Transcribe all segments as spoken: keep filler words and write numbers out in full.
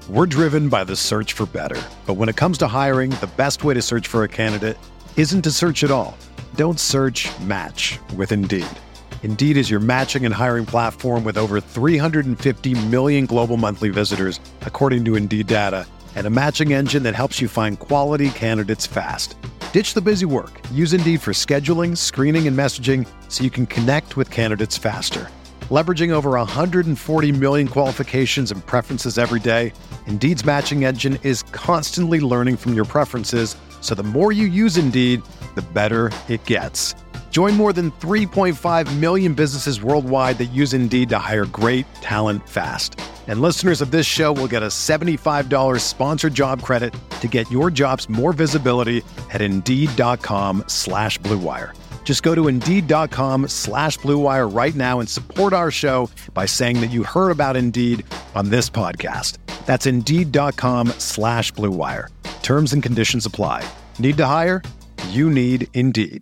We're driven by the search for better. But when it comes to hiring, the best way to search for a candidate isn't to search at all. Don't search, match with Indeed. Indeed is your matching and hiring platform with over three hundred fifty million global monthly visitors, according to Indeed data, and a matching engine that helps you find quality candidates fast. Ditch the busy work. Use Indeed for scheduling, screening, and messaging so you can connect with candidates faster. Leveraging over one hundred forty million qualifications and preferences every day, Indeed's matching engine is constantly learning from your preferences, so the more you use Indeed, the better it gets. Join more than three point five million businesses worldwide that use Indeed to hire great talent fast. And listeners of this show will get a seventy-five dollars sponsored job credit to get your jobs more visibility at Indeed.com slash Blue Wire. Just go to Indeed.com slash Blue Wire right now and support our show by saying that you heard about Indeed on this podcast. That's Indeed.com slash Blue Wire. Terms and conditions apply. Need to hire? You need Indeed.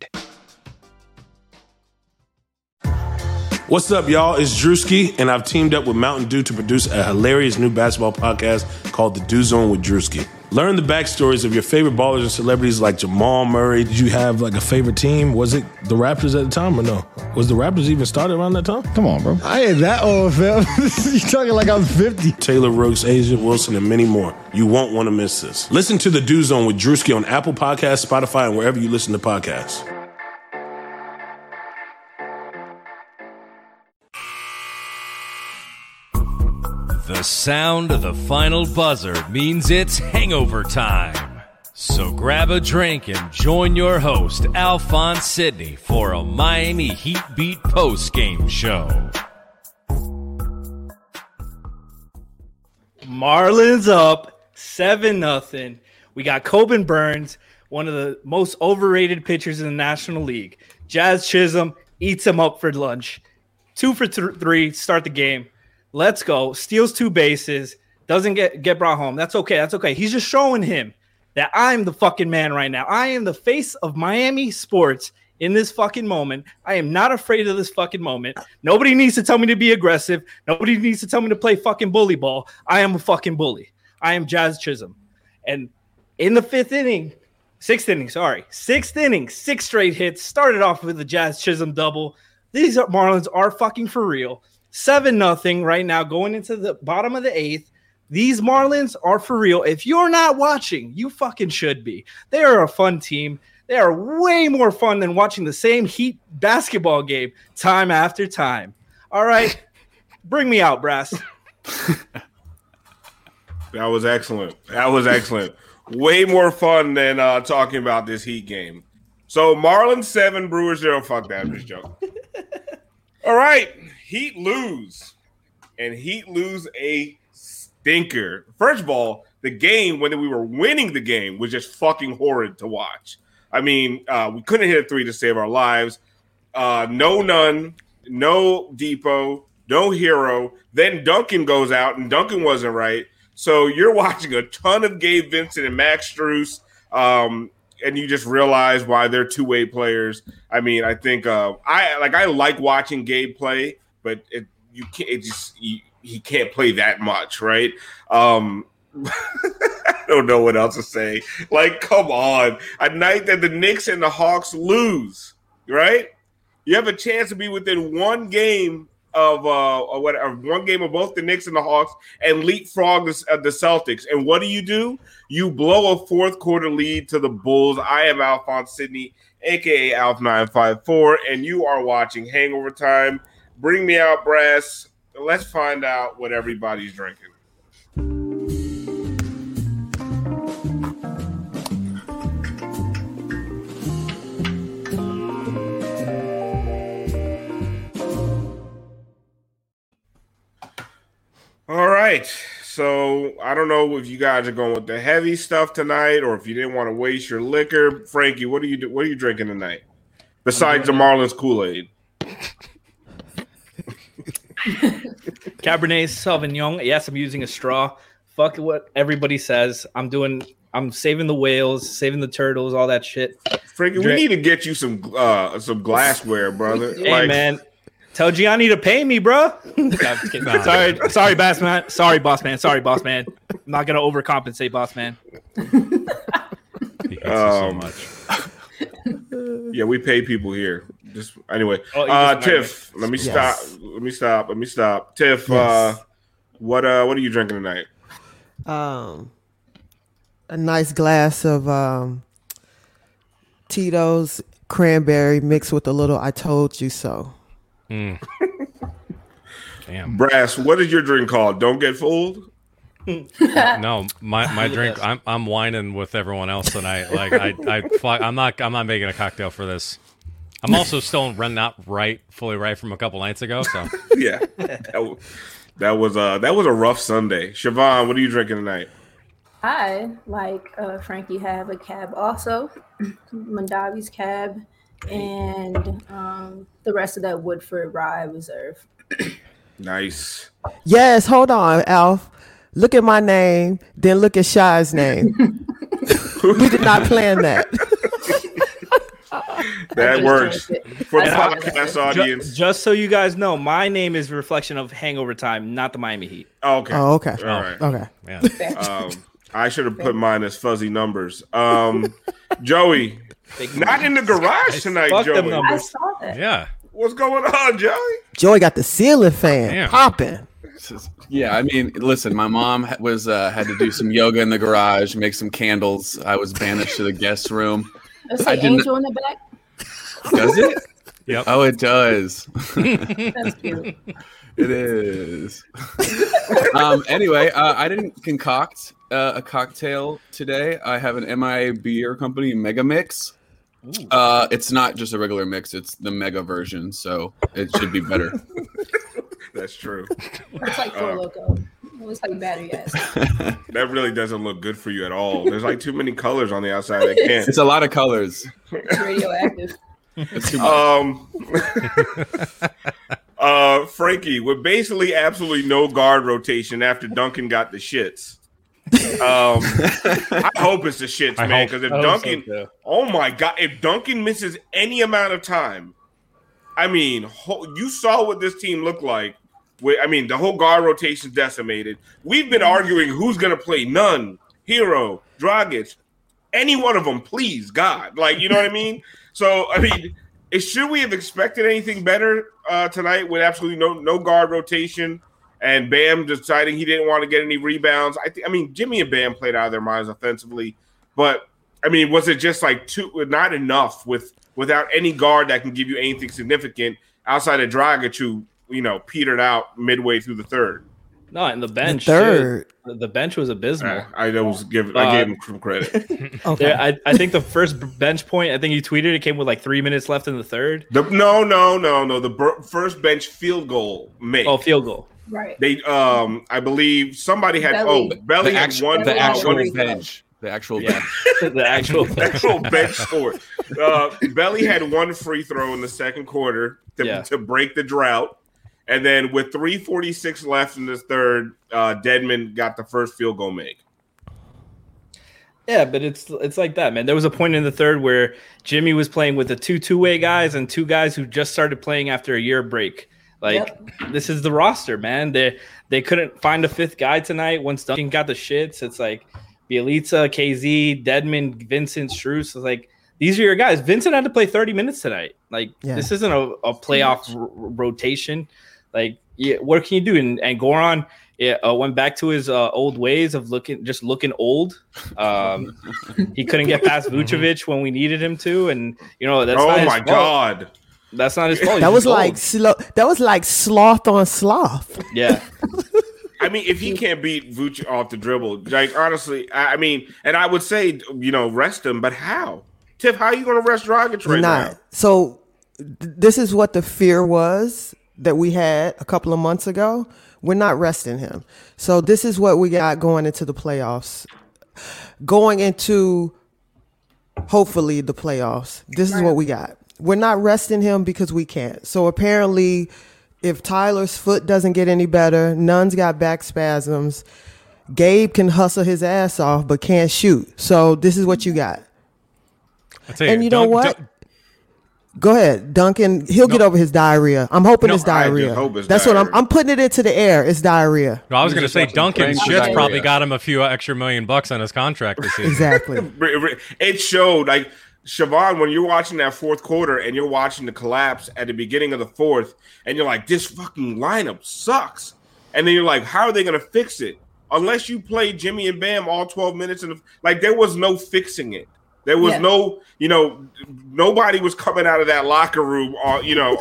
What's up, y'all? It's Drewski, and I've teamed up with Mountain Dew to produce a hilarious new basketball podcast called The Dew Zone with Drewski. Learn the backstories of your favorite ballers and celebrities like Jamal Murray. Did you have like a favorite team? Was it the Raptors at the time or no? Was the Raptors even started around that time? Come on, bro. I ain't that old, fam. You talking like I'm fifty. Taylor Rooks, Asia Wilson, and many more. You won't want to miss this. Listen to The Dew Zone with Drewski on Apple Podcasts, Spotify, and wherever you listen to podcasts. The sound of the final buzzer means it's hangover time. So grab a drink and join your host, Alphonse Sidney, for a Miami Heat Beat post-game show. Marlins up seven nothing. We got Coben Burns, one of the most overrated pitchers in the National League. Jazz Chisholm eats him up for lunch. Two for th- three, start the game. Let's go. Steals two bases. Doesn't get, get brought home. That's okay. That's okay. He's just showing him that I'm the fucking man right now. I am the face of Miami sports in this fucking moment. I am not afraid of this fucking moment. Nobody needs to tell me to be aggressive. Nobody needs to tell me to play fucking bully ball. I am a fucking bully. I am Jazz Chisholm. And in the fifth inning, sixth inning, sorry, sixth inning, six straight hits. Started off with the Jazz Chisholm double. These are, Marlins are fucking for real. seven nothing right now going into the bottom of the eighth. These Marlins are for real. If you're not watching, you fucking should be. They are a fun team. They are way more fun than watching the same Heat basketball game time after time. All right, bring me out, Brass. That was excellent. That was excellent. Way more fun than uh, talking about this Heat game. So Marlins seven, Brewers zero. Fuck that, I'm just joking. All right. Heat lose, and Heat lose a stinker. First of all, the game, when we were winning the game, was just fucking horrid to watch. I mean, uh, we couldn't hit a three to save our lives. Uh, no none, no Depot, no Hero. Then Duncan goes out, and Duncan wasn't right. So you're watching a ton of Gabe Vincent and Max Strus, um, and you just realize why they're two-way players. I mean, I think uh, I like I like watching Gabe play. But it, you can't. It just you, he can't play that much, right? Um, I don't know what else to say. Like, come on! A night that the Knicks and the Hawks lose, right? You have a chance to be within one game of uh, or whatever, one game of both the Knicks and the Hawks, and leapfrog the, uh, the Celtics. And what do you do? You blow a fourth quarter lead to the Bulls. I am Alphonse Sidney, aka Alf nine five four, and you are watching Hangover Time. Bring me out, Brass. Let's find out what everybody's drinking. All right. So I don't know if you guys are going with the heavy stuff tonight, or if you didn't want to waste your liquor. Frankie, what are you do- what are you drinking tonight? Besides the Marlins Kool-Aid. Cabernet Sauvignon. Yes, I'm using a straw. Fuck what everybody says. I'm doing. I'm saving the whales, saving the turtles, all that shit. Frankie, Drink. we need to get you some uh, some glassware, brother. Hey, like, man. Tell Gianni to pay me, bro. No, sorry, sorry, boss man. Sorry, boss man. Sorry, boss man. not gonna overcompensate, boss man. He hates um, you so much. Yeah, we pay people here. Just anyway, oh, uh, just Tiff, let me yes. stop. Let me stop. Let me stop. Tiff, yes. uh, what uh, what are you drinking tonight? Um, a nice glass of um, Tito's cranberry mixed with a little "I told you so." Mm. Damn. Brass, what is your drink called? Don't get fooled. No, my, my drink. I'm I'm whining with everyone else tonight. Like I I I'm not I'm not making a cocktail for this. I'm also still running out right fully right from a couple nights ago. So yeah, that was, that was uh that was a rough Sunday. Siobhan, what are you drinking tonight? I like uh, Frankie have a cab also, Mondavi's cab, and um, the rest of that Woodford Rye Reserve. Nice. Yes, hold on, Alf. Look at my name, then look at Shy's name. We did not plan that. That works. For the podcast audience. Just, just so you guys know, my name is a reflection of Hangover Time, not the Miami Heat. Oh, okay. Oh, okay. All right. Okay. Yeah. Um, I should have put mine as fuzzy numbers. Um, Joey, not in the garage tonight, Fuck them Joey. numbers. I saw that. yeah. What's going on, Joey? Joey got the ceiling fan Damn. popping. Yeah, I mean, listen, my mom was uh, had to do some yoga in the garage, make some candles. I was banished to the guest room. Does it say Angel in the back? Does it? Yep. Oh, it does. That's cute. It is. um, anyway, uh, I didn't concoct uh, a cocktail today. I have an M I beer company, Mega Mix. Uh, it's not just a regular mix; it's the mega version, so it should be better. That's true. It's like Four Loko. It looks like battery ass. That really doesn't look good for you at all. There's like too many colors on the outside. I can't. It's a lot of colors. It's radioactive. It's too much. Um, uh, Frankie, with basically absolutely no guard rotation after Duncan got the shits. Um, I hope it's the shits, I man. hope- Because if I hope Duncan, so, too. oh my god, if Duncan misses any amount of time, I mean, ho- you saw what this team looked like. With, I mean, the whole guard rotation decimated. We've been arguing who's going to play Nunn, Hero, Dragic, any one of them, please, God. Like, you know what I mean? So, I mean, is, should we have expected anything better uh, tonight with absolutely no no guard rotation and Bam deciding he didn't want to get any rebounds? I think, I mean, Jimmy and Bam played out of their minds offensively, but I mean, was it just like two, not enough with without any guard that can give you anything significant outside of Dragic, who, you know, petered out midway through the third? No, and the bench. The third. Too. The bench was abysmal. Uh, I was give I Uh, gave him some credit. Okay. Yeah, I, I think the first bench point, I think you tweeted it came with like three minutes left in the third. The, no, no, no, no. The ber- first bench field goal made. Oh, field goal. Right. They, um, I believe somebody had. Belly. Oh, Belly the had actual, one. the uh, actual one- bench. The actual Yeah. bench. The actual the actual bench score. Uh, Belly had one free throw in the second quarter to, Yeah. to break the drought, and then with three forty-six left in the third, uh, Dedmon got the first field goal make. Yeah, but it's it's like that, man. There was a point in the third where Jimmy was playing with the two two-way guys and two guys who just started playing after a year break. Like, Yep. this is the roster, man. They they couldn't find a fifth guy tonight. Once Duncan got the shits, it's like Bielitsa, K Z, Dedmon, Vincent, Strus. It's like, these are your guys. Vincent had to play thirty minutes tonight. Like, Yeah. this isn't a, a playoff r- rotation. Like, yeah, what can you do? And, and Goran yeah, uh, went back to his uh, old ways of looking, just looking old. Um, he couldn't get past Vucevic when we needed him to, and you know that's Oh not his my fault. God! That's not his fault. That He's was just like old. slow. That was like sloth on sloth. yeah. I mean, if he can't beat Vuce off the dribble, like honestly, I, I mean, and I would say, you know, rest him, but how? Tiff, how are you going to rest Dragic You're right not. now? So th- this is what the fear was that we had a couple of months ago. We're not resting him. So this is what we got going into the playoffs. Going into hopefully the playoffs. This is what we got. We're not resting him because we can't. So apparently if Tyler's foot doesn't get any better, Nunn's got back spasms, Gabe can hustle his ass off but can't shoot. So this is what you got. I tell And you know Dunk- what? Dunk- Go ahead, Duncan. He'll get over his diarrhea. I'm hoping No, it's I just diarrhea. hope it's That's what diarrhea. I'm. I'm putting it into the air. It's diarrhea. No, I was He's going to just say watching Duncan's Pranks shits with probably diarrhea. got him a few extra million bucks on his contract this season. Exactly. It showed like Siobhan, when you're watching that fourth quarter and you're watching the collapse at the beginning of the fourth, and you're like, this fucking lineup sucks. And then you're like, how are they going to fix it? Unless you play Jimmy and Bam all twelve minutes. And like, there was no fixing it. There was Yeah. no, you know, nobody was coming out of that locker room, uh, you know,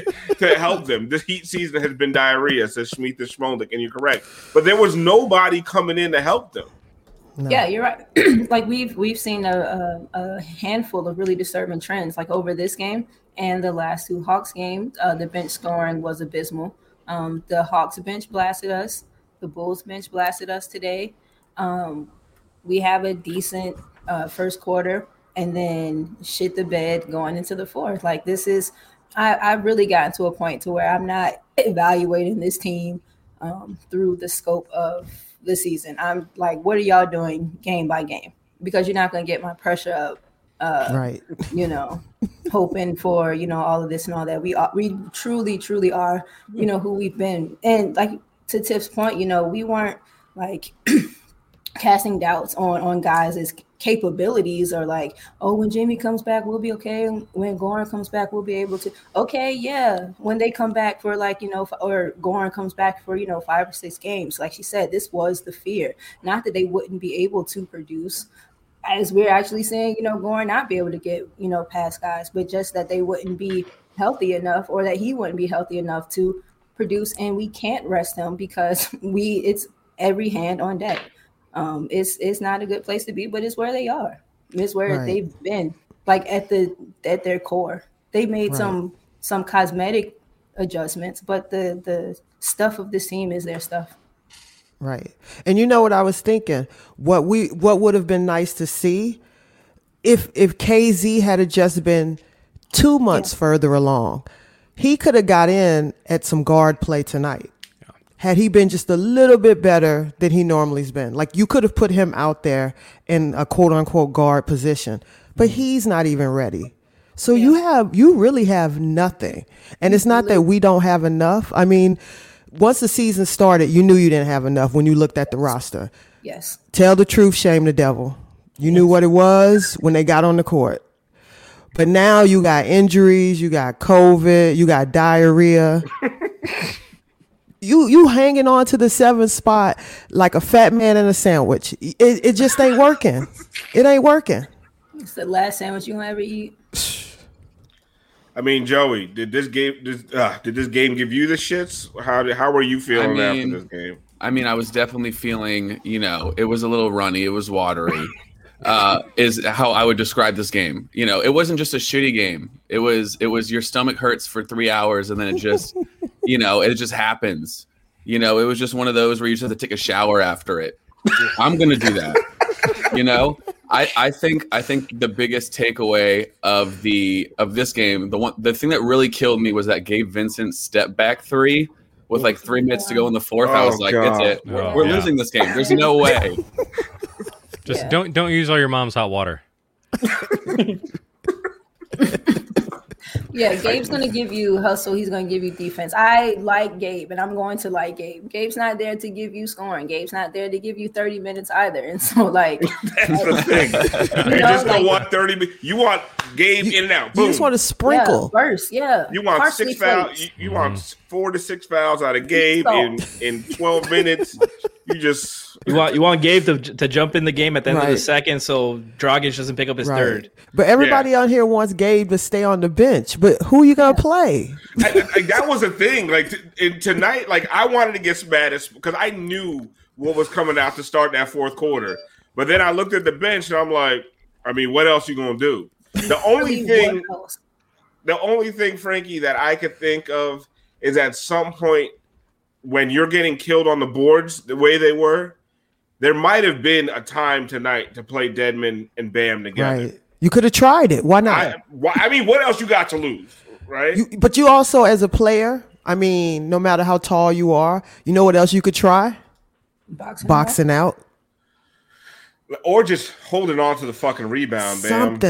to help them. This Heat season has been diarrhea, says Schmeeth and Schmolik, and you're correct. But there was nobody coming in to help them. No. Yeah, you're right. Like we've we've seen a, a, a handful of really disturbing trends. Like over this game and the last two Hawks games, uh, the bench scoring was abysmal. Um, the Hawks bench blasted us. The Bulls bench blasted us today. Um, we have a decent uh, first quarter, and then shit the bed going into the fourth. Like this is, I I really gotten to a point to where I'm not evaluating this team um, through the scope of the season. I'm like, what are y'all doing game by game? Because you're not going to get my pressure up, uh, Right. you know, hoping for, you know, all of this and all that. We are, we truly, truly are, you know, who we've been. And like to Tiff's point, you know, we weren't like casting doubts on, on guys' capabilities or like, oh, when Jamie comes back, we'll be okay. When Goran comes back, we'll be able to. Okay, yeah. When they come back for like, you know, or Goran comes back for, you know, five or six games, like she said, this was the fear. Not that they wouldn't be able to produce, as we're actually saying, you know, Goran not be able to get, you know, past guys, but just that they wouldn't be healthy enough or that he wouldn't be healthy enough to produce. And we can't rest him because we, it's every hand on deck. Um, it's it's not a good place to be, but it's where they are. It's where Right. they've been, like at the at their core. They made Right. some some cosmetic adjustments, but the the stuff of this team is their stuff. Right. And you know what I was thinking? What we what would have been nice to see if if K Z had just been two months Yeah. further along, he could have got in at some guard play tonight. Had he been just a little bit better than he normally's been. Like you could have put him out there in a quote unquote guard position, but he's not even ready. So you have, you really have nothing. And it's not that we don't have enough. I mean, once the season started, you knew you didn't have enough when you looked at the roster. Yes. Tell the truth, shame the devil. You knew what it was when they got on the court. But now you got injuries, you got COVID, you got diarrhea. You you hanging on to the seventh spot like a fat man in a sandwich. It it just ain't working. It ain't working. It's the last sandwich you gonna ever eat. I mean, Joey, did this game did, uh, did this game give you the shits? How did, how were you feeling I mean, after this game? I mean, I was definitely feeling, you know, it was a little runny, it was watery. uh, is how I would describe this game. You know, it wasn't just a shitty game. It was it was your stomach hurts for three hours and then it just, you know, it just happens. You know, it was just one of those where you just have to take a shower after it. I'm gonna do that. You know, I, I think I think the biggest takeaway of the of this game, the one the thing that really killed me was that Gabe Vincent step back three with like three minutes to go in the fourth. I was Oh, like, God. it's it. We're, Oh, we're yeah. losing this game. There's no way. Just Yeah. don't don't use all your mom's hot water. Yeah, Gabe's gonna give you hustle. He's gonna give you defense. I like Gabe, and I'm going to like Gabe. Gabe's not there to give you scoring. Gabe's not there to give you thirty minutes either. And so, like, That's the thing. You know, just don't like- want thirty. mi- You want Gabe in and out. You Boom. just want to yeah, sprinkle. burst, yeah. You want Parsley six fouls. flakes. You, you want four to six fouls out of Gabe in, in twelve minutes. You just You want you want Gabe to to jump in the game at the end of Right. the second, so Dragic doesn't pick up his Right. third. But everybody on here wants Gabe to stay on the bench. But who you gonna play? I, I, that was a thing. Like t- in, tonight, like I wanted to get Spadis because I knew what was coming out to start that fourth quarter. But then I looked at the bench and I'm like, I mean, what else you gonna do? The only Really, thing, what else? the only thing, Frankie, that I could think of is at some point when you're getting killed on the boards the way they were, there might have been a time tonight to play Deadman and Bam together. Right. You could have tried it. Why not? I, why, I mean, what else you got to lose, right? You, but you also, as a player, I mean, no matter how tall you are, you know what else you could try? Boxing. Boxing out. Or just holding on to the fucking rebound, Bam. Something.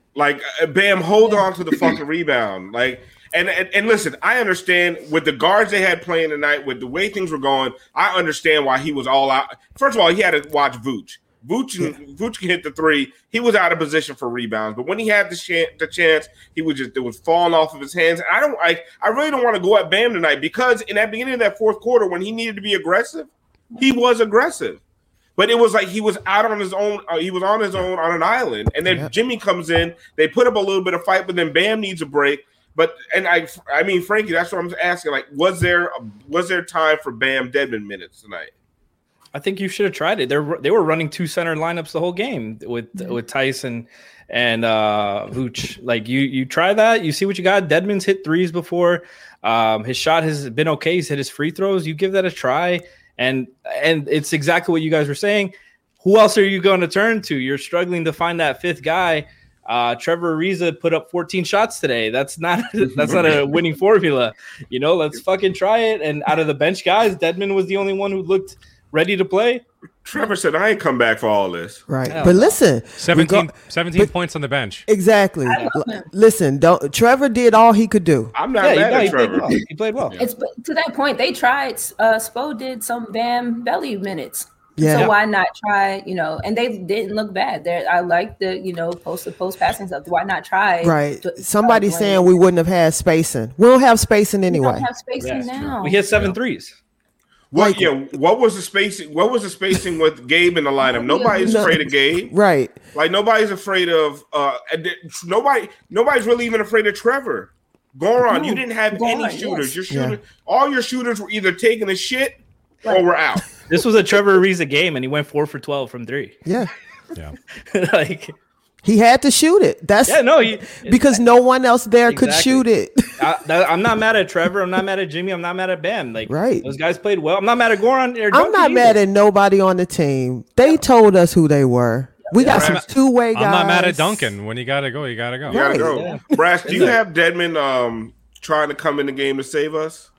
Like, Bam, hold on to the fucking rebound. Like, and, and and listen, I understand with the guards they had playing tonight, with the way things were going, I understand why he was all out. First of all, he had to watch Vooch. Vooch, yeah. Vooch can hit the three. He was out of position for rebounds, but when he had the, ch- the chance, he was just it was falling off of his hands. And I don't, I, I really don't want to go at Bam tonight because in that beginning of that fourth quarter, when he needed to be aggressive, he was aggressive. But it was like he was out on his own. Uh, he was on his own on an island, and then yeah. Jimmy comes in. They put up a little bit of fight, but then Bam needs a break. But and I, I mean, Frankie, that's what I'm asking. Like, was there was there time for Bam Dedmon minutes tonight? I think you should have tried it. They were they were running two center lineups the whole game with mm-hmm. with Tyson and uh, Vooch. Like you you try that. You see what you got. Dedmon's hit threes before. Um, his shot has been okay. He's hit his free throws. You give that a try. And and it's exactly what you guys were saying. Who else are you going to turn to? You're struggling to find that fifth guy. Uh, Trevor Ariza put up fourteen shots today. That's not that's not a winning formula. You know, let's fucking try it. And out of the bench guys, Dedmon was the only one who looked ready to play. Trevor said, I ain't come back for all this. Right. Hell but no. listen. seventeen, go, seventeen but, points on the bench. Exactly. L- listen, don't Trevor did all he could do. I'm not yeah, mad at he Trevor. Played well. He played well. It's to that point, they tried. Uh, Spo did some Bam belly minutes. Yeah. So yeah. why not try, you know, and they didn't look bad. There, I like the, you know, post to post passing stuff. Why not try? Right. To, Somebody's uh, saying we wouldn't have had spacing. We don't have spacing anyway. We don't have spacing yeah, now. We hit seven threes. What? Like, yeah. What was the spacing? What was the spacing with Gabe in the lineup? Nobody's no, afraid of Gabe, right? Like nobody's afraid of. Uh, nobody. Nobody's really even afraid of Trevor. Goran, no, you didn't have Goran, any shooters. Your yes. shooter, yeah. all your shooters were either taking a shit right. or were out. This was a Trevor Ariza game, and he went four for twelve from three. Yeah, yeah. like he had to shoot it. That's yeah, no, he, because no one else there exactly. could shoot it. I, that, I'm not mad at Trevor. I'm not mad at Jimmy. I'm not mad at Bam. Like right. those guys played well. I'm not mad at Goran. Or I'm not mad at nobody on the team. They told us who they were. We got yeah. some two way guys. I'm not mad at Duncan. When you gotta go, you gotta go. You gotta go. Yeah. Brass, do you have Dedmon um, trying to come in the game to save us?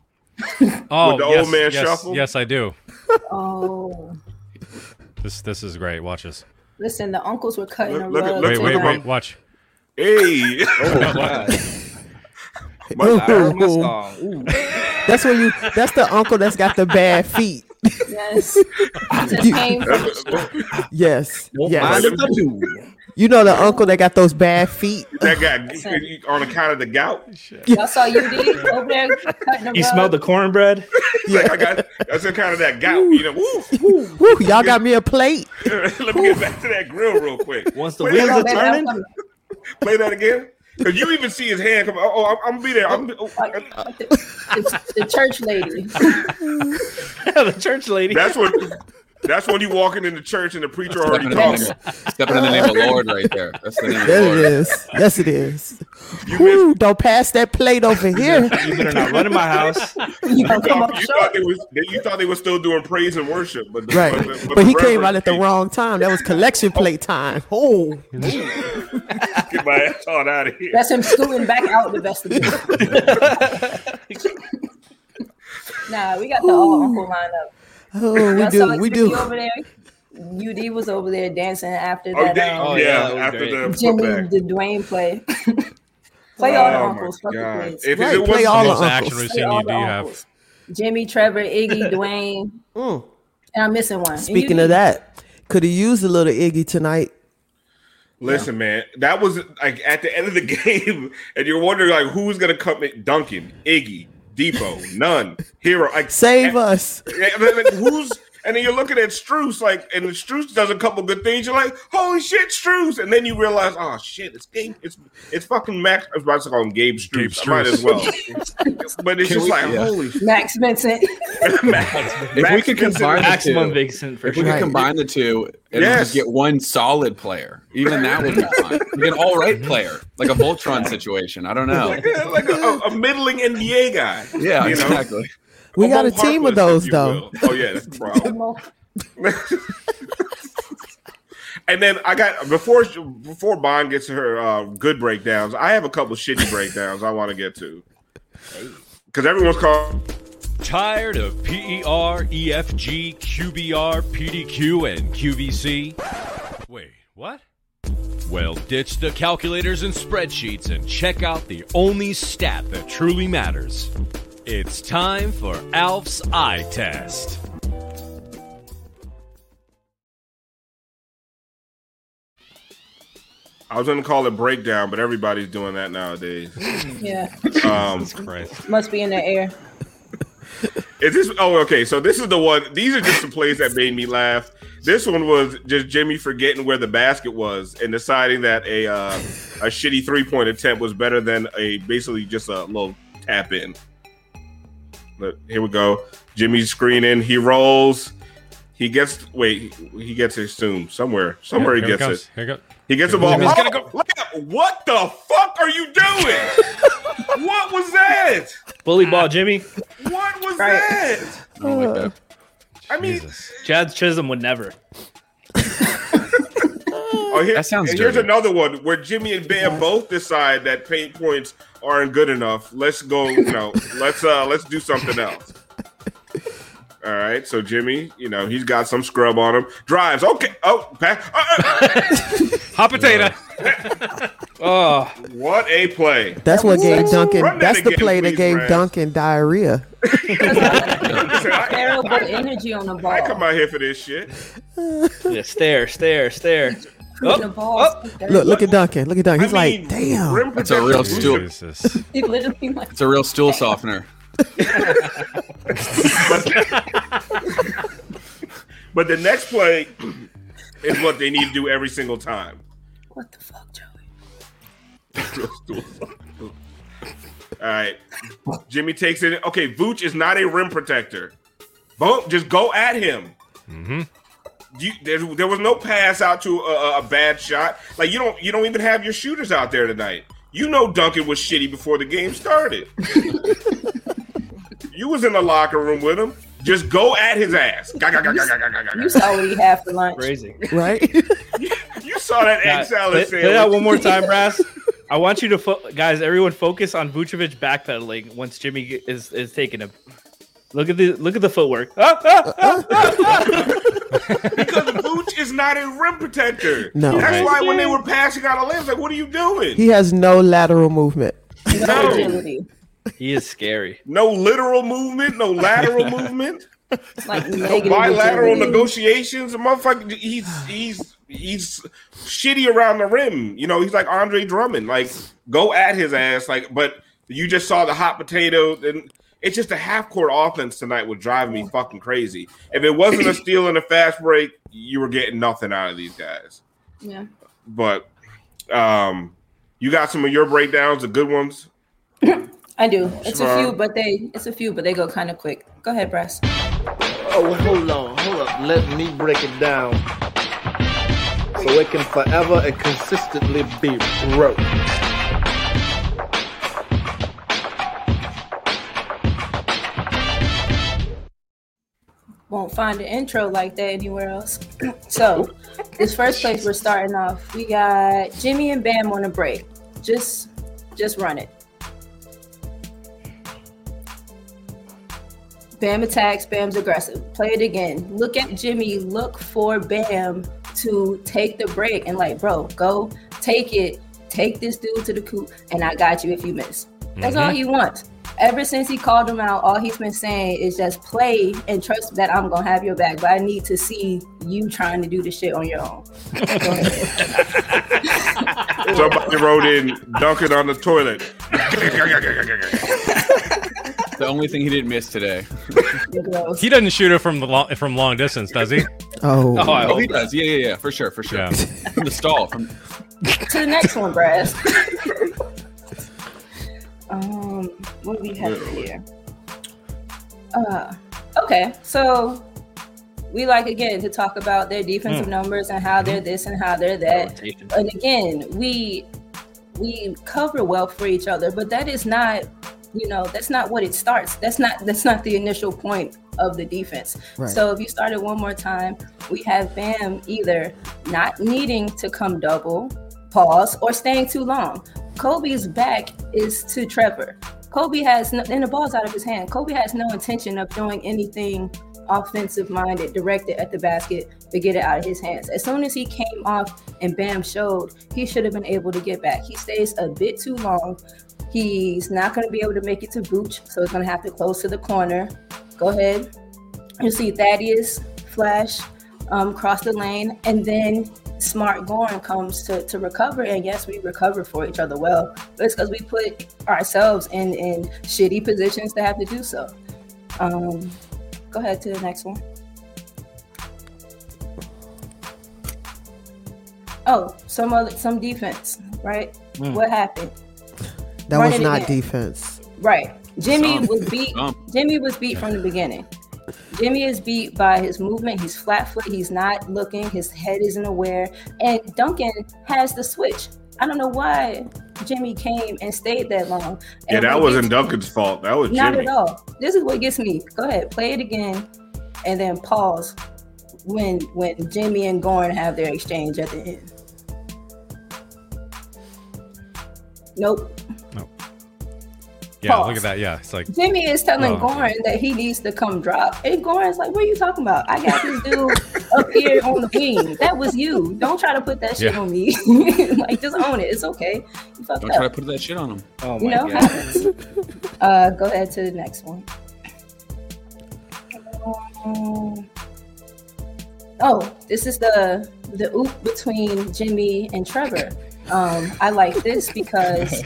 Oh, with the yes, old man yes, shuffle. Yes, I do. Oh, this this is great. Watch this. Listen, the uncles were cutting look, a look, rug. Wait, wait, wait, wait. Watch. Hey. Oh my God. Ooh. That's when you. That's the uncle that's got the bad feet. Yes. You, yes. Yes. You know the uncle that got those bad feet. That guy on account of the gout. Y'all saw U D over there cutting the He rug. smelled the cornbread. Yeah, I got that's the kind of that gout. You know, woo, woo. Woo, y'all got me a plate. Let me get back to that grill real quick. Once the wheels are turning, play that again. Because you even see his hand come. Oh, I'm, I'm gonna be there. I'm, oh, like, like the, the, the church lady. The church lady. That's what. That's when you walking into church and the preacher already talks. Stepping in the name of the Lord right there. That's the name of the There Lord. it is. Yes, it is. Woo, don't pass that plate over here. You better not run in my house. You, thought, you, thought they was, you thought they were still doing praise and worship, but the, right. But, But, but but he the came out at the came. wrong time. That was collection plate time. Oh, Get my ass on out of here. That's him scooting back out the vestibule. Nah, we got the all uncle lineup. oh, we Y'all do. saw We U D do. Over there. U D was over there dancing after Oh, that. they, um, yeah, yeah, after great. the Jimmy, putback. the Dwayne play. Play all the Oh, uncles. my Fuck the God. kids. If Right, it play was all The the most action uncles. we've Play seen all you do the have. uncles. Jimmy, Trevor, Iggy, Dwayne, Mm. and I'm missing one. And Speaking U D. of that, could have used a little Iggy tonight. Listen, man, that was like at the end of the game, and you're wondering like who's gonna come in? Duncan, Iggy, Depot, none, Hero. Like Save and, us. and then, like, who's? And then you're looking at Strus, like, and Strus does a couple good things. You're like, holy shit, Strus! And then you realize, oh shit, it's Gabe, it's it's fucking Max. I was about to call him Gabe Strus. Gabe I might Strus. as well. But it's Can just we- like, yeah. holy shit. Max Vincent. Max, If Max we could Vincent- combine the Maximum two, Vixen for if we sure. could combine the two and Yes. just get one solid player, even that would be fun. You get an all right player, like a Voltron situation. I don't know. Yeah, like a, a, a middling N B A guy. Yeah, you know? exactly. We got a Mo team of Harkless, those, if you though. will. Oh yeah, that's the problem. And then I got before before Bond gets to her uh, good breakdowns, I have a couple shitty breakdowns I want to get to because everyone's called. Tired of P E R, E F G, Q B R, P D Q, and Q V C? Wait, what? Well, ditch the calculators and spreadsheets and check out the only stat that truly matters. It's time for Alf's Eye Test. I was going to call it breakdown, but everybody's doing that nowadays. Yeah. Um, Must be in the air. Is this? Oh, okay. So this is the one. These are just the plays that made me laugh. This one was just Jimmy forgetting where the basket was and deciding that a uh, a shitty three point attempt was better than a basically just a little tap in. But here we go. Jimmy's screening. He rolls. He gets. Wait. He gets it soon. Somewhere. Somewhere Here he it gets comes. it. Here it goes. He gets the ball. Jimmy's Oh, gonna go. look at, what the fuck are you doing? What was that? Bully ball, Jimmy. What was Right. that? I don't like that. I mean, Jesus. Chad Chisholm would never. oh, here, That sounds and here's dirty. another one where Jimmy and Bam both decide that paint points aren't good enough. Let's go. You know, let's uh, let's do something else. All right, so Jimmy, you know, he's got some scrub on him. Drives. Okay. Oh, pass. Uh, uh. Hot potato. Oh, What a play. That's what gave Run Duncan. that That's the again, play that please, gave Rams. Duncan diarrhea. I, Terrible energy on the ball. I come out here for this shit. yeah, stare, stare, stare. the ball. Look, look at Duncan. Look at Duncan. He's I mean, like, damn. rim That's a real protection. stool. Jesus. He literally like It's a real stool softener. But the next play is what they need to do every single time. what the fuck, Joey? All right. Jimmy takes it. Okay, Vooch is not a rim protector. Boom, just go at him. Mm-hmm. You, there, there was no pass out to a, a bad shot. Like you don't, you don't even have your shooters out there tonight. You know Duncan was shitty before the game started. You was in the locker room with him. Just go at his ass. Ga, ga, ga, ga, ga, ga, ga, ga. You saw what he had for lunch. Crazy. Right? You saw that egg salad Play, play that sandwich. one more time, Brass. I want you to, fo- guys, everyone focus on Vucevic backpedaling once Jimmy is, is taking him. Look at the look at the footwork. Ah, ah, ah, ah, ah. Because Vooch is not a rim protector. No. That's why when they were passing out of lanes, like, what are you doing? He has no lateral movement. No No. agility. He is scary. No literal movement, no lateral movement, Like no negative bilateral agility. negotiations. The motherfucker, he's he's he's shitty around the rim. You know, he's like Andre Drummond. Like, go at his ass. Like, but you just saw the hot potato, and it's just a half court offense tonight would drive me fucking crazy. If it wasn't a steal and a fast break, you were getting nothing out of these guys. Yeah. But um, you got some of your breakdowns, the good ones. I do. It's a Sure. few, but they it's a few, but they go kind of quick. Go ahead, Brass. Oh, hold on, hold up. Let me break it down so it can forever and consistently be broke. Won't find an intro like that anywhere else. So, this first place we're starting off, we got Jimmy and Bam on a break. Just, just run it. Bam attacks, Bam's aggressive. Play it again. Look at Jimmy, look for Bam to take the break and like, bro, go take it. Take this dude to the coop and I got you if you miss. That's all he wants. Ever since he called him out, all he's been saying is just play and trust that I'm going to have your back. But I need to see you trying to do the shit on your own. Go ahead. Somebody wrote in Duncan on the toilet. The only thing he didn't miss today. He doesn't shoot it from the long, from long distance, does he? Oh. Oh, I Oh, hope he not. does. Yeah, yeah, yeah, for sure, for sure. Yeah. From the stall. From To the next one, Brass. um, what do we have here? Uh, okay, so we like again to talk about their defensive numbers and how they're this and how they're that. And again, we we cover well for each other, but that is not, you know, that's not what it starts. That's not that's not the initial point of the defense. Right. So if you start it one more time, we have Bam either not needing to come double, pause, or staying too long. Kobe's back is to Trevor. Kobe has no, and the ball's out of his hand. Kobe has no intention of doing anything offensive minded, directed at the basket to get it out of his hands. As soon as he came off and Bam showed, he should have been able to get back. He stays a bit too long. He's not going to be able to make it to Vooch, so he's going to have to close to the corner. Go ahead. You see Thaddeus flash um, cross the lane, and then Smart Goran comes to, to recover. And yes, we recover for each other well, but it's because we put ourselves in, in shitty positions to have to do so. Um, go ahead to the next one. Oh, some other some defense, right? Mm. What happened? That Run was not again. defense. Right. Jimmy Some. was beat. Some. Jimmy was beat from the beginning. Jimmy is beat by his movement. He's flat-footed. He's not looking. His head isn't aware. And Duncan has the switch. I don't know why Jimmy came and stayed that long. Yeah, and that wasn't Duncan's fault. That was not Jimmy. Not at all. This is what gets me. Go ahead, play it again, and then pause when when Jimmy and Goran have their exchange at the end. Nope. Nope. Yeah, Pause. look at that. Yeah, it's like Jimmy is telling oh. Goran that he needs to come drop. And Goran's like, what are you talking about? I got this dude up here on the wing. That was you. Don't try to put that shit Yeah. on me. Like, just own it. It's okay. You fucked Don't up. try to put that shit on him. Oh You my know, god. happens. Uh, go ahead to the next one. Um, oh, this is the the oop between Jimmy and Trevor. Um, I like this because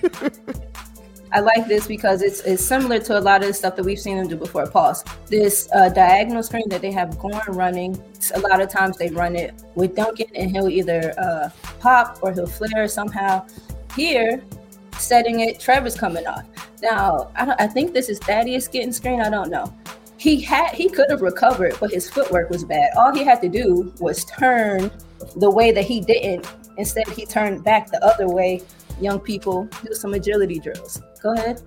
I like this because it's it's similar to a lot of the stuff that we've seen them do before. Pause. This uh, diagonal screen that they have Goran running, a lot of times they run it with Duncan, and he'll either uh, pop or he'll flare somehow. Here, setting it, Trevor's coming off. Now, I, don't, I think this is Thaddeus getting screen. I don't know. He had he could have recovered, but his footwork was bad. All he had to do was turn the way that he didn't. Instead, he turned back the other way. Young people, do some agility drills. Go ahead.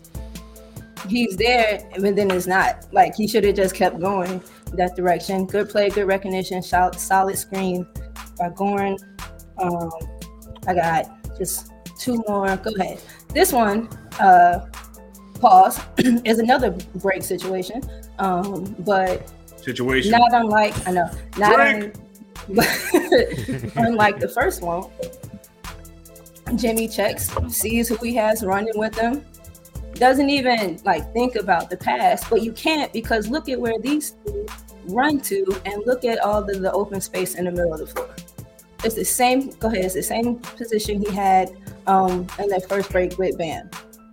He's there, but then it's not. Like, he should have just kept going that direction. Good play, good recognition, solid, solid screen by Goran. Um, I got just two more. Go ahead. This one, uh, pause, is another break situation, um, but Situation. not unlike, I know, not Break. un- unlike the first one. Jimmy checks, sees who he has running with him, doesn't even like think about the pass, but you can't, because look at where these two run to and look at all the, the open space in the middle of the floor. It's the same, go ahead, it's the same position he had um, in that first break with Bam.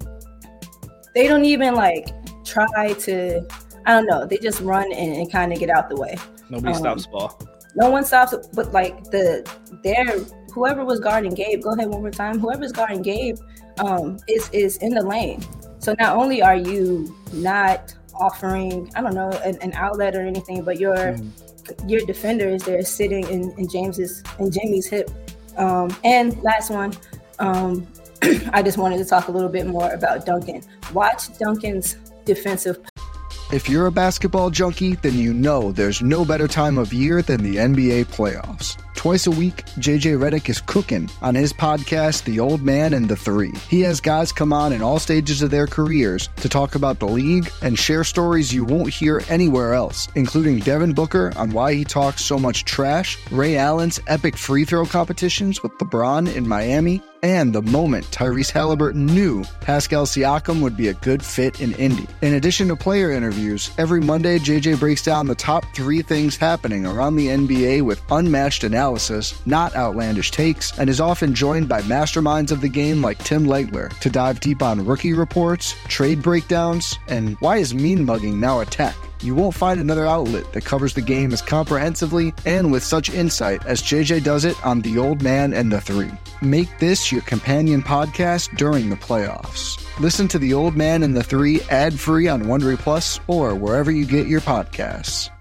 They don't even like try to, I don't know, they just run and, and kind of get out the way. Nobody Um, stops ball. No one stops, but like the their whoever was guarding Gabe, go ahead one more time. Whoever's guarding Gabe um, is is in the lane. So not only are you not offering, I don't know, an, an outlet or anything, but your mm. your defender is there sitting in, in James's in Jimmy's hip. Um, and last one, um, I just wanted to talk a little bit more about Duncan. Watch Duncan's defensive. If you're a basketball junkie, then you know there's no better time of year than the N B A playoffs. Twice a week, J J Redick is cooking on his podcast, The Old Man and the Three. He has guys come on in all stages of their careers to talk about the league and share stories you won't hear anywhere else, including Devin Booker on why he talks so much trash, Ray Allen's epic free throw competitions with LeBron in Miami, and the moment Tyrese Halliburton knew Pascal Siakam would be a good fit in Indy. In addition to player interviews, every Monday J J breaks down the top three things happening around the N B A with unmatched analysis, not outlandish takes, and is often joined by masterminds of the game like Tim Legler to dive deep on rookie reports, trade breakdowns, and why is mean mugging now a tech? You won't find another outlet that covers the game as comprehensively and with such insight as J J does it on The Old Man and the Three. Make this your companion podcast during the playoffs. Listen to The Old Man and the Three ad-free on Wondery Plus or wherever you get your podcasts.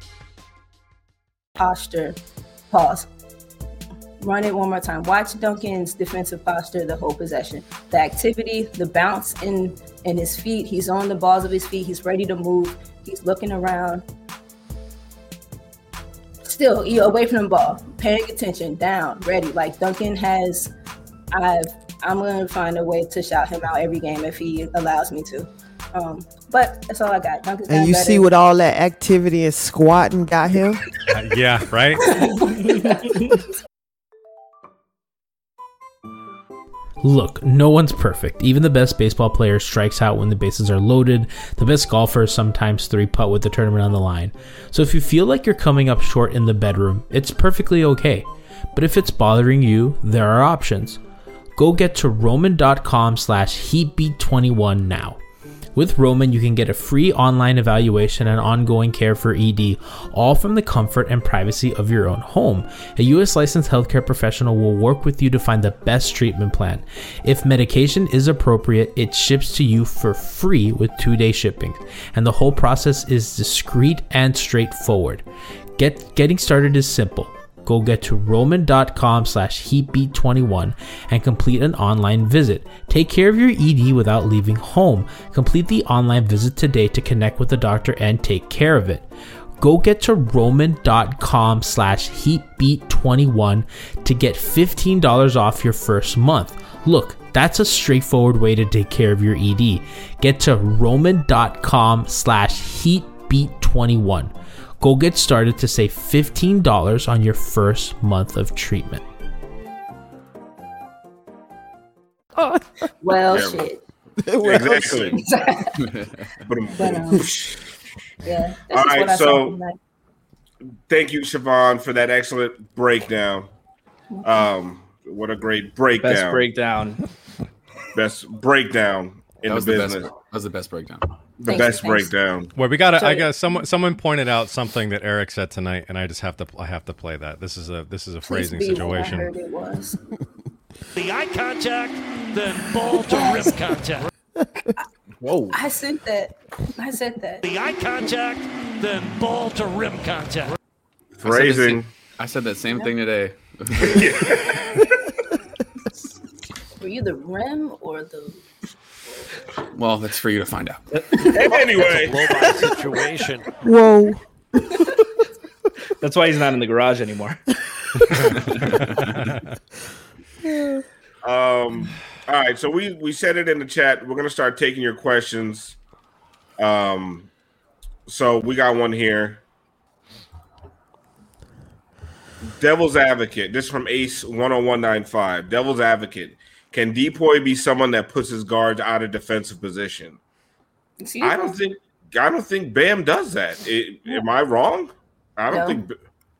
Posture. Pause. Run it one more time. Watch Duncan's defensive posture the whole possession. The activity, the bounce in, in his feet. He's on the balls of his feet. He's ready to move. He's looking around. Still, you away from the ball. Paying attention. Down. Ready. Like Duncan has... I've, I'm going to find a way to shout him out every game if he allows me to. Um, but that's all I got. Dunk is And you better. see what all that activity and squatting got him? Uh, yeah, right? Look, no one's perfect. Even the best baseball player strikes out when the bases are loaded. The best golfers sometimes three-putt with the tournament on the line. So if you feel like you're coming up short in the bedroom, it's perfectly okay. But if it's bothering you, there are options. Go get to roman.com slash heatbeat21 now. With Roman, you can get a free online evaluation and ongoing care for E D, all from the comfort and privacy of your own home. A U S licensed healthcare professional will work with you to find the best treatment plan. If medication is appropriate, it ships to you for free with two-day shipping, and the whole process is discreet and straightforward. Get Getting started is simple. Go get to roman.com slash heatbeat21 and complete an online visit. Take care of your E D without leaving home. Complete the online visit today to connect with the doctor and take care of it. Go get to roman.com slash heatbeat21 to get fifteen dollars off your first month. Look, that's a straightforward way to take care of your E D. Get to roman.com slash heatbeat21. Go get started to save fifteen dollars on your first month of treatment. Well, Yeah. shit. Exactly. But, um, yeah. That's All just right, what I so saw tonight. thank you, Siobhan, for that excellent breakdown. Um, what a great breakdown! Best breakdown. Best breakdown in That was the the business. best. That was the best breakdown. The Thanks, best thanks. breakdown. Well, we got to So- I got someone someone pointed out something that Eric said tonight, and I just have to I have to play that. This is a this is a Please phrasing be what I situation. heard it was. The eye contact, then ball to rim contact. Whoa. I said that. I said that. The eye contact, then ball to rim contact. Phrasing. I said that same thing today. Were you the rim or the? Well, that's for you to find out. Anyway, Blow-by situation. Whoa. That's why he's not in the garage anymore. Um, all right, so we we said it in the chat. We're gonna start taking your questions. Um, so we got one here. Devil's Advocate. This is from Ace one oh one nine five. Devil's Advocate. Can Depoy be someone that puts his guards out of defensive position? See, I don't think I don't think Bam does that. It, am I wrong? I don't No. think.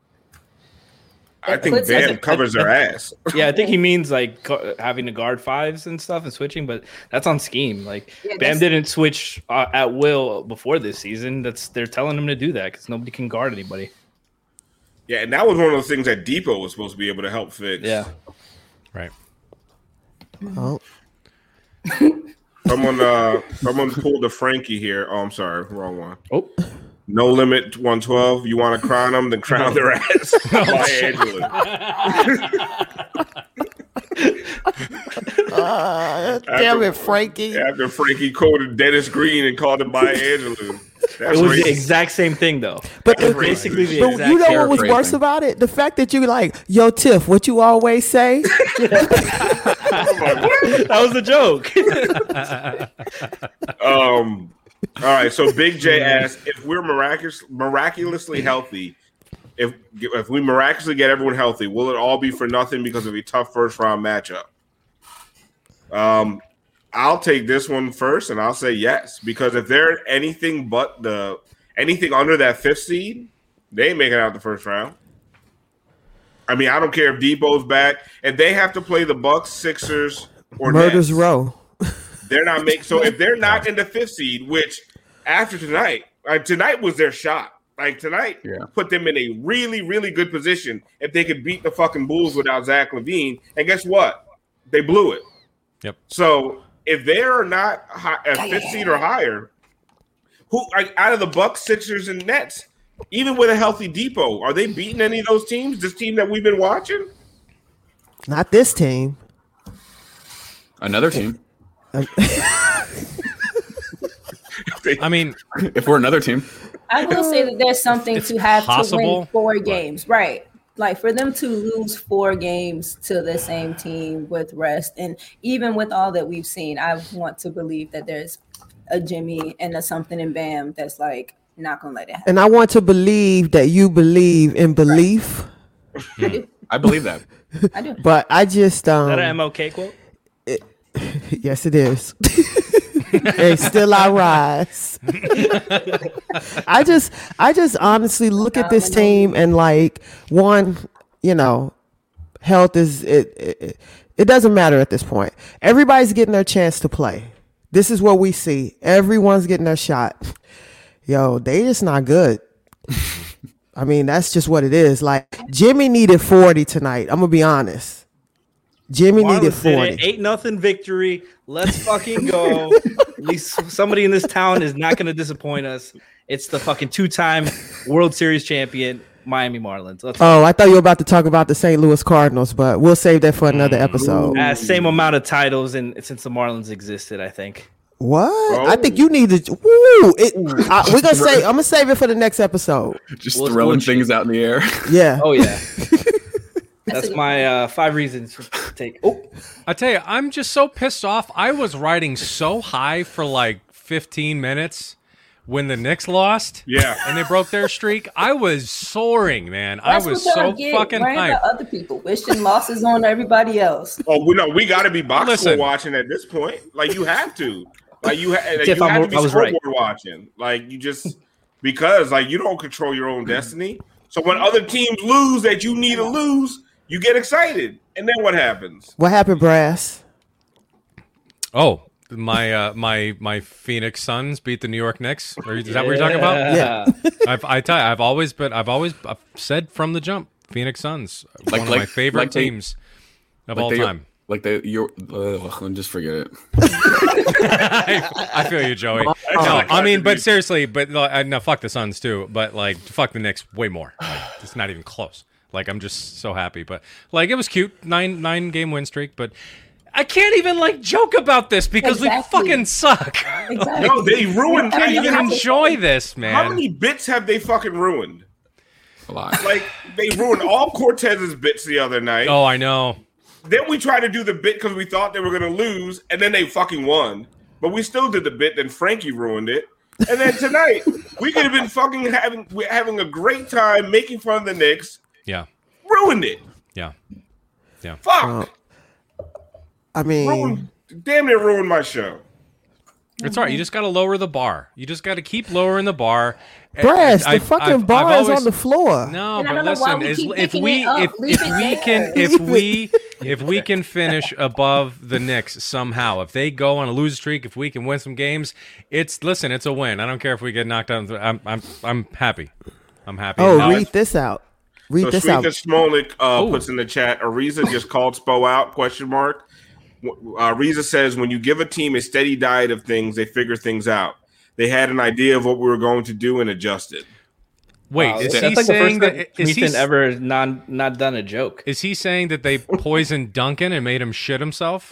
I It think puts- Bam covers their ass. Yeah, I think he means like gu- having to guard fives and stuff and switching, but that's on scheme. Like Yeah, Bam that's- didn't switch uh, at will before this season. That's they're telling him to do that because nobody can guard anybody. Yeah, and that was one of the things that Depot was supposed to be able to help fix. Yeah. Right. Oh. Someone, uh, someone pulled a Frankie here. Oh, I'm sorry, wrong one. Oh, No Limit one twelve. You want to crown them? Then crown their ass. By Angela. Uh, damn it, Frankie. After Frankie quoted Dennis Green and called him by Angela. That's it was racist. the exact same thing though. But, That's the, Basically the but exact you know same. what was worse paraphrasing. about it? The fact that you like, yo, Tiff, what you always say? That was the joke. Um. All right. So Big J asked if we're miraculous, miraculously healthy. If if we miraculously get everyone healthy, will it all be for nothing because of a tough first round matchup? Um, I'll take this one first, and I'll say yes because if they're anything but the anything under that fifth seed, they ain't making it out the first round. I mean, I don't care if Debo's back. If they have to play the Bucks, Sixers, or Murders Nets, Row. they're not making. So if they're not in the fifth seed, which after tonight, like tonight was their shot. Like tonight, Yeah. put them in a really, really good position if they could beat the fucking Bulls without Zach LaVine. And guess what? They blew it. Yep. So if they are not high, a fifth seed or higher, who like, out of the Bucks, Sixers, and Nets, even with a healthy Depot, are they beating any of those teams? This team that we've been watching? Not this team. Another team. I mean, if we're another team, I will say that there's something It's to have to possible, win four but- games, right? Like for them to lose four games to the same team with rest, and even with all that we've seen, I want to believe that there's a Jimmy and a something and Bam that's like not gonna let it happen. And I want to believe that you believe in belief. Right. I believe that. I do. But I just um. Is that an M L K quote? It, yes, it is. And still I rise. I just, I just honestly look at this team and like one, you know, health is it, it. It doesn't matter at this point. Everybody's getting their chance to play. This is what we see. Everyone's getting their shot. Yo, they just not good. I mean, that's just what it is. Like Jimmy needed forty tonight. I'm gonna be honest. Jimmy Marlins needed forty. did it. Eight nothing victory. Let's fucking go. At least somebody in this town is not going to disappoint us. It's the fucking two-time World Series champion Miami Marlins. Let's oh, I thought you were about to talk about the Saint Louis Cardinals, but we'll save that for another episode. uh, same amount of titles, and since the Marlins existed, I think. What? Oh. I think you need to. Woo, it, uh, we're gonna say. I'm gonna save it for the next episode. Just We'll- throwing we'll- things out in the air. Yeah. Oh yeah. That's my uh, five reasons to take. Oh, I tell you, I'm just so pissed off. I was riding so high for like fifteen minutes when the Knicks lost. Yeah. And they broke their streak. I was soaring, man. That's I was what y'all so get, fucking worrying hyped. about other people wishing losses on everybody else. Oh, we know we got to be box score Listen. watching at this point. Like you have to, like you, ha- like, Tiff, you I'm- have to be I was scoreboard right. watching. Like you just because like you don't control your own destiny. So when other teams lose that you need to lose, you get excited, and then what happens? What happened, Brass? Oh, my uh, my my Phoenix Suns beat the New York Knicks. Are you- Is that what you're talking about? Yeah. I've, I tell you, I've always been, I've always I've said from the jump, Phoenix Suns, Like- one of like- my favorite like they- teams of like all they, time. Like they, you're. Uh, just forget it. I, I feel you, Joey. No, like I mean, but contribution. seriously, but uh, no, fuck the Suns too. But like, fuck the Knicks way more. Like, it's not even close. Like, I'm just so happy. But like, it was cute, nine nine game win streak. But I can't even like joke about this because Exactly. we fucking suck. Exactly. No, they ruined. I can't I mean, even how- enjoy this, man. How many bits have they fucking ruined? A lot. Like they ruined all Cortez's bits the other night. Oh, I know. Then we tried to do the bit because we thought they were going to lose, and then they fucking won. But we still did the bit. Then Frankie ruined it. And then tonight we could have been fucking having we're having a great time making fun of the Knicks. Yeah, Ruined it. yeah, yeah. Fuck. I mean, Ruined, damn near ruined my show. It's all right. You just got to lower the bar. You just got to keep lowering the bar. Brass, the I've- fucking I've- bar I've is always- on the floor. No, And I but don't know why listen, we is- keep if picking we it up. if, Leave if it we can there. if we if we can finish above the Knicks somehow, if they go on a lose streak, if we can win some games, it's listen, it's a win. I don't care if we get knocked out. I'm I'm I'm happy. I'm happy. Oh, Now read this out. Read So this out. Sweetness Smolik uh, Ooh. puts in the chat, Ariza just called Spo out, question mark. Uh, Ariza says, when you give a team a steady diet of things, they figure things out. They had an idea of what we were going to do and adjusted. Wait, Wow, is that's he like the saying first that time is he, Ethan ever not not done a joke? is he saying that they poisoned Duncan and made him shit himself?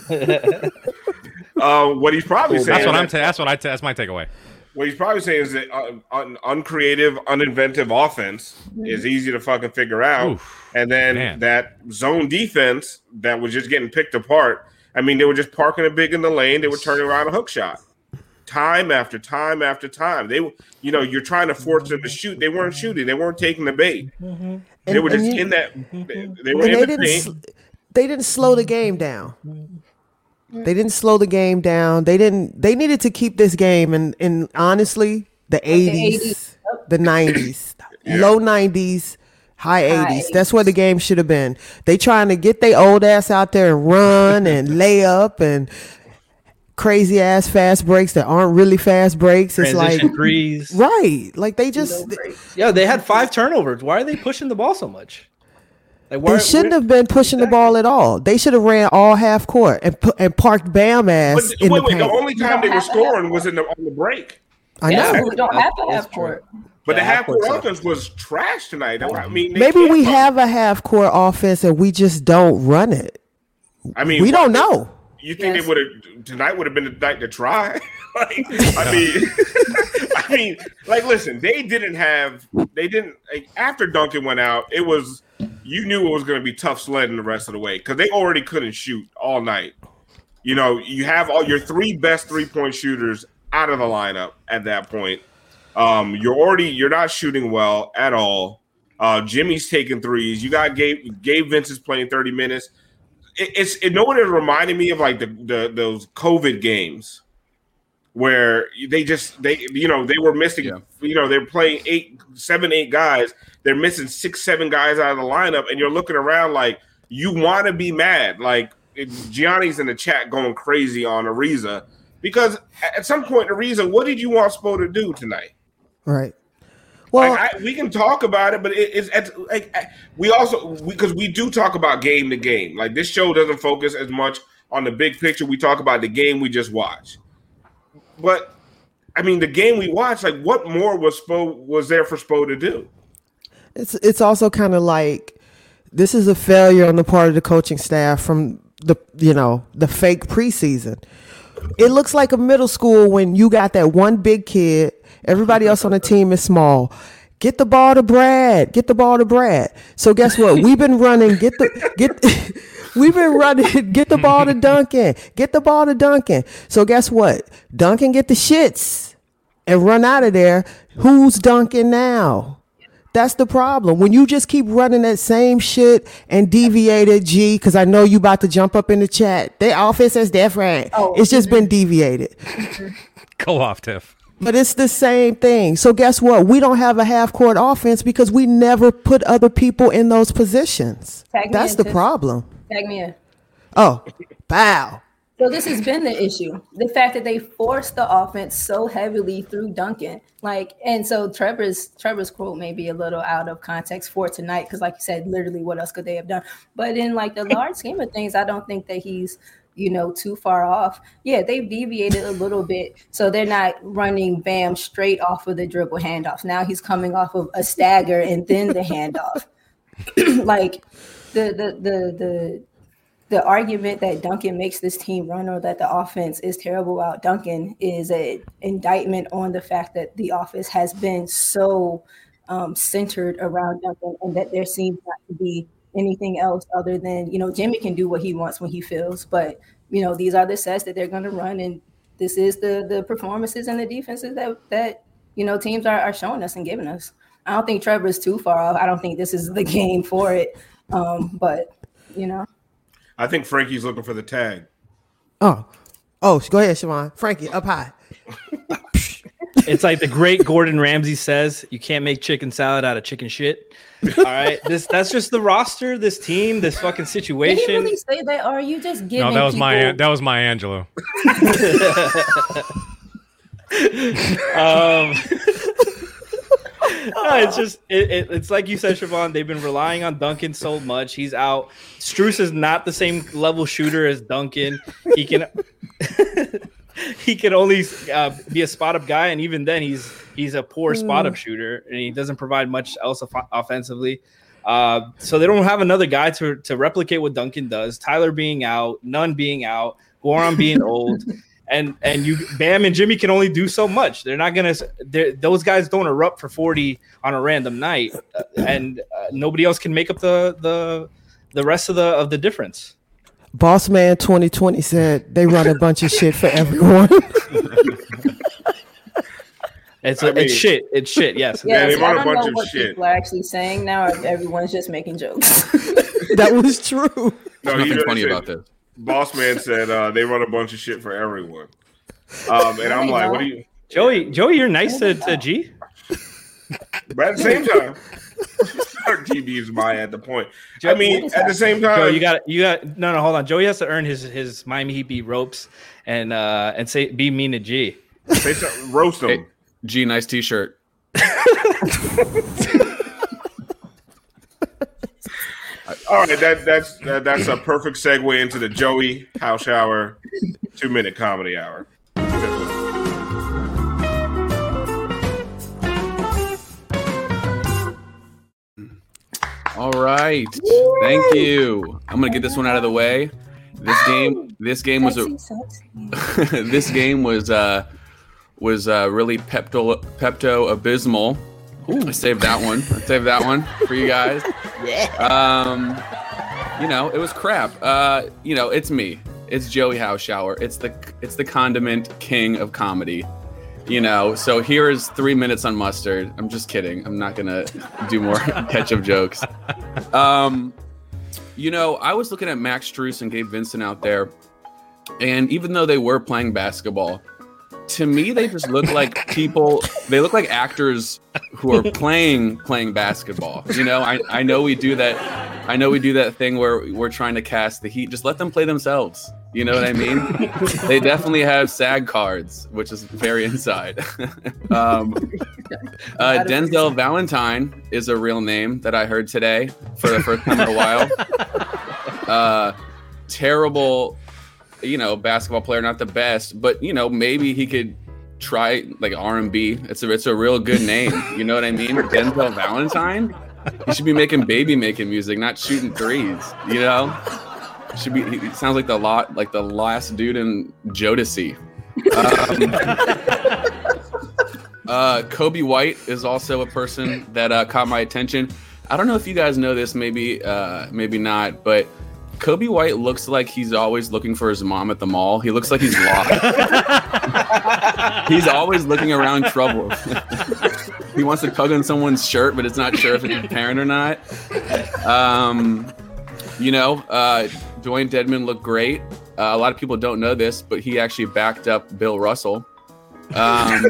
Uh, what he's probably saying That's what I'm. is Ta- that's what I. Ta- that's my takeaway. what he's probably saying is that uh, un- uncreative, uninventive offense is easy to fucking figure out, Oof, and then man. that zone defense that was just getting picked apart. I mean, they were just parking it big in the lane. They were turning around a hook shot, time after time after time. They, you know, you're trying to force them to shoot. They weren't shooting. They weren't taking the bait. They And- were just and you- in that. They, they were and in they the didn't. paint. sl- They didn't slow the game down. They didn't slow the game down. They didn't. They needed to keep this game. And and honestly, the eighties, eighties. the nineties, low nineties, high eighties. That's where the game should have been. They trying to get their old ass out there and run and lay up and crazy ass fast breaks that aren't really fast breaks. It's Transition like threes. right, like they just. Yeah, they had five turnovers. Why are they pushing the ball so much? Like, why, They shouldn't have been pushing the ball at all. They should have ran all half court and pu- and parked Bam ass But in wait, the wait, the paint. only time they were scoring was in the on the break. I Yeah, know. we don't have to have court. But the Yeah, half court half-court offense was trash tonight. I mean, they Maybe can't we run. have a half court offense and we just don't run it. I mean, we what- don't know. You think Yes. they would have tonight would have been the night to try? like, I mean, I mean, like, listen, they didn't have, they didn't like, after Duncan went out. It was you knew it was going to be tough sledding the rest of the way because they already couldn't shoot all night. You know, you have all your three best three point shooters out of the lineup at that point. Um, you're already you're not shooting well at all. Uh, Jimmy's taking threes. You got Gabe. Gabe Vince is playing thirty minutes. It, it's it, no one is reminding me of like the, the those COVID games where they just they you know they were missing. Yeah. You know they're playing eight, seven, eight guys. They're missing six, seven guys out of the lineup, and you're looking around like you want to be mad. Like Gianni's in the chat going crazy on Ariza because at some point, Ariza, what did you want Spo to do tonight? Right. Well, like, I, we can talk about it, but it, it's, it's like we also because we, we do talk about game to game. Like this show doesn't focus as much on the big picture. We talk about the game we just watched. But I mean, the game we watched, like, what more was Spo was there for Spo to do? It's it's also kind of like this is a failure on the part of the coaching staff from the you know the fake preseason. It looks like a middle school when you got that one big kid. Everybody else on the team is small. Get the ball to Brad. Get the ball to Brad. So guess what? We've been running. Get the get. We've been running. Get the ball to Duncan. Get the ball to Duncan. So guess what? Duncan get the shits and run out of there. Who's Duncan now? That's the problem. When you just keep running that same shit and deviated, G, because I know you about to jump up in the chat. Their offense is different. Oh, it's just been deviated. Go off, Tiff. But it's the same thing. So guess what? We don't have a half-court offense because we never put other people in those positions. That's the problem. Tag me in. Oh, bow. So this has been the issue. The fact that they forced the offense so heavily through Duncan. Like, and so Trevor's Trevor's quote may be a little out of context for tonight because, like you said, literally what else could they have done? But in like the large scheme of things, I don't think that he's, you know, too far off. Yeah, they've deviated a little bit. So they're not running Bam straight off of the dribble handoffs. Now he's coming off of a stagger and then the handoff. Like the the the the the argument that Duncan makes this team run or that the offense is terrible without Duncan is an indictment on the fact that the offense has been so um, centered around Duncan and that there seems not to be anything else other than, you know, Jimmy can do what he wants when he feels, but, you know, these are the sets that they're going to run, and this is the the performances and the defenses that, that you know, teams are, are showing us and giving us. I don't think Trevor's too far off. I don't think this is the game for it, um, but, you know. I think Frankie's looking for the tag. Oh, oh, go ahead, Siobhan. Frankie, up high. It's like the great Gordon Ramsay says, you can't make chicken salad out of chicken shit. All right, this that's just the roster, this team, this fucking situation. Did he really say that, or are you just giving? No, that was people... my that was my Angelo. um, no, it's just it, it, it's like you said, Siobhan. They've been relying on Duncan so much. He's out. Strus is not the same level shooter as Duncan. He can. He can only uh, be a spot up guy, and even then, he's he's a poor spot up shooter, and he doesn't provide much else off- offensively. Uh, so they don't have another guy to to replicate what Duncan does. Tyler being out, Nunn being out, Goran being old, and and you Bam and Jimmy can only do so much. They're not gonna. They're, those guys don't erupt for forty on a random night, uh, and uh, nobody else can make up the the the rest of the of the difference. Boss Man twenty twenty said they run a bunch of shit for everyone. It's a, mean, it's shit. It's shit. Yes. Yeah, they run I don't a bunch know of what shit. People are actually saying now, or if everyone's just making jokes. That was true. No, There's nothing funny about this. Boss Man said uh, they run a bunch of shit for everyone. Um, and I'm like, what do you, Joey? Joey, you're nice to, to G. But at the same time. G B is my at the point. Joe, I mean, at the same time, Joe, you got you got no, no. Hold on, Joey has to earn his his Miami Heat beat ropes and uh and say be mean to G. Say something, roast him. Hey, G, nice T-shirt. All right, that that's that, that's a perfect segue into the Joey House Hour two minute comedy hour. All right, thank you. I'm gonna get this one out of the way. This game, this game was a, this game was uh was uh really pepto pepto abysmal. Ooh, I saved that one. I saved that one for you guys. Yeah. Um, you know, it was crap. Uh, you know, it's me. It's Joey House Shower. It's the it's the condiment king of comedy. You know, so here is three minutes on mustard. I'm just kidding. I'm not gonna do more ketchup jokes. Um, you know, I was looking at Max Strus and Gabe Vincent out there, and even though they were playing basketball, to me they just look like people. They look like actors who are playing playing basketball. You know, I I know we do that. I know we do that thing where we're trying to cast the Heat. Just let them play themselves. You know what I mean? They definitely have SAG cards, which is very inside. um, uh, Denzel Valentine is a real name that I heard today for the first time in a while. Uh, terrible, you know, basketball player, not the best, but you know, maybe he could try like R and B. It's a it's a real good name. You know what I mean? Denzel Valentine. He should be making baby making music, not shooting threes. You know. Should be. He sounds like the lot, like the last dude in Jodeci. Um, uh, Kobe White is also a person that uh, caught my attention. I don't know if you guys know this, maybe, uh, maybe not, but Kobe White looks like he's always looking for his mom at the mall. He looks like he's lost. He's always looking around trouble. He wants to tug on someone's shirt, but it's not sure if it's his parent or not. Um, you know. Uh, Dwayne Dedmon looked great. Uh, a lot of people don't know this, but he actually backed up Bill Russell. Um,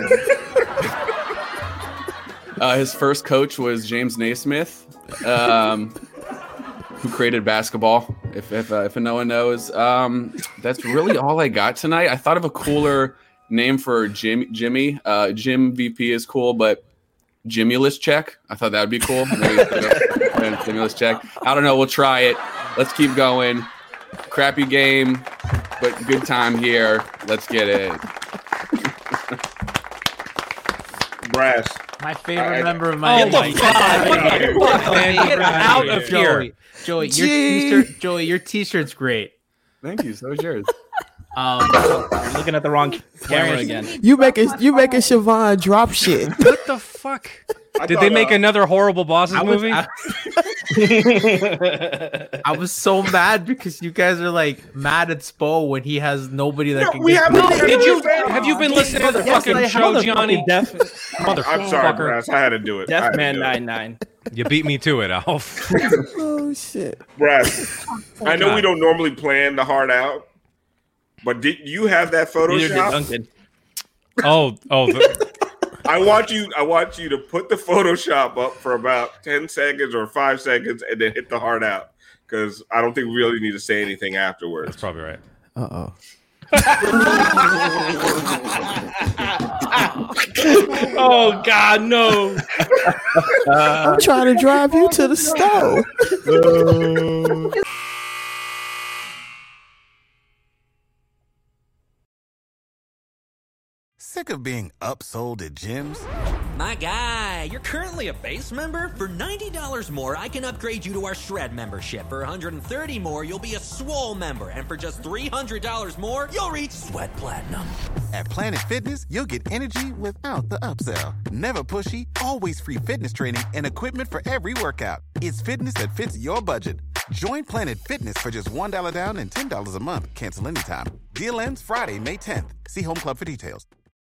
uh, his first coach was James Naismith, um, who created basketball, if if, uh, if no one knows. Um, that's really all I got tonight. I thought of a cooler name for Jim, Jimmy. Uh, Jim V P is cool, but Jimulus check. I thought that would be cool. Jimulus check. I don't know. We'll try it. Let's keep going. Crappy game, but good time here. Let's get it. Brass. My favorite I, member of my oh, life. Get out of here. Joey, your t-shirt, Joey, your t-shirt's great. Thank you. So is yours. Um, I'm looking at the wrong camera again. You making you making Siobhan drop shit. What the fuck? I Did thought, they make uh, another horrible bosses I was, movie? I, I was so mad because you guys are like mad at Spo when he has nobody that No, can we get. have No, no, did you have you been listening to the Yes, fucking I show, have. Johnny? Def, Motherfucker. I'm sorry, Brass. I had to do it. I had Deaf to Man do it. nine nine. You beat me to it, Alf. Oh shit. Brass. I know God. we don't normally plan the hard out, but did you have that Neither did Photoshop? Duncan. Oh, oh, the, I want you. I want you to put the Photoshop up for about ten seconds or five seconds, and then hit the hard out because I don't think we really need to say anything afterwards. that's probably right. Uh oh. Oh God, no! I'm trying to drive you to the stove. Sick of being upsold at gyms? My guy, you're currently a base member. For ninety dollars more, I can upgrade you to our Shred membership. For one hundred thirty dollars more, you'll be a Swole member. And for just three hundred dollars more, you'll reach Sweat Platinum. At Planet Fitness, you'll get energy without the upsell. Never pushy, always free fitness training and equipment for every workout. It's fitness that fits your budget. Join Planet Fitness for just one dollar down and ten dollars a month. Cancel anytime. Deal ends Friday, May tenth. See Home Club for details.